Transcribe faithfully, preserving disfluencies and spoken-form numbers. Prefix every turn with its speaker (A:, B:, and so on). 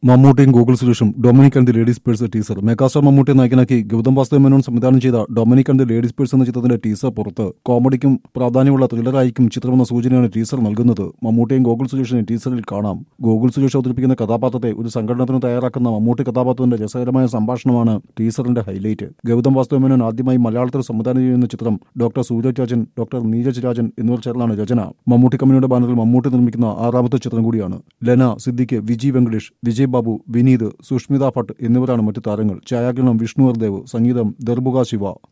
A: മമ്മൂട്ടിയും ഗൂഗിൾ സുരേഷും Dominic and the ladies purse teaser. Megastar മമ്മൂട്ടിയെ നായകനാക്കി ഗൗതം വാസുദേവ് മേനോൻ സംവിധാനം ചെയ്ത Dominic and the ladies purse എന്ന ചിത്രത്തിന്റെ ടീസർ പുറത്ത്. കോമഡിക്കും പ്രാധാന്യമുള്ള ത്രില്ലറായിരിക്കും ചിത്രമെന്ന സൂചനയാണ് ടീസർ നൽകുന്നത്. മമ്മൂട്ടിയും ഗൂഗിൾ സുരേഷിനെ ടീസറിൽ കാണാം. ഗൂഗിൾ സുരേഷ് അവതരിപ്പിക്കുന്ന കഥാപാത്രത്തെ ഒരു സംഘടനത്തിന് തയ്യാറാക്കുന്ന മമ്മൂട്ടി കഥാപാത്രത്തിന്റെ രസകരമായ സംഭാഷണമാണ് ടീസറിന്റെ ഹൈലൈറ്റ്. ഗൗതം വാസുദേവ് മേനോൻ ആദ്യമായി മലയാളത്തിൽ സംവിധാനം ചെയ്യുന്ന ചിത്രം ഡോക്ടർ സൂരജ് രാജൻ, ഡോക്ടർ നീരജ് രാജൻ എന്നിവർ ചേർന്നാണ് രചന. മമ്മൂട്ടി കമ്പനിയുടെ ബാനറിൽ മമ്മൂട്ടി നിർമ്മിക്കുന്ന ആറാമത്തെ ചിത്രം കൂടിയാണ്. ലെന, സിദ്ദിഖ്, വിജി വെങ്കടേഷ്, വിജയ് ബാബു, വിനീത്, സുഷ്മിത ഭട്ട് എന്നിവരാണ് മറ്റു താരങ്ങൾ. ഛായാഗ്രഹണം വിഷ്ണു വർദേവ്, സംഗീതം ദർബുക ശിവ.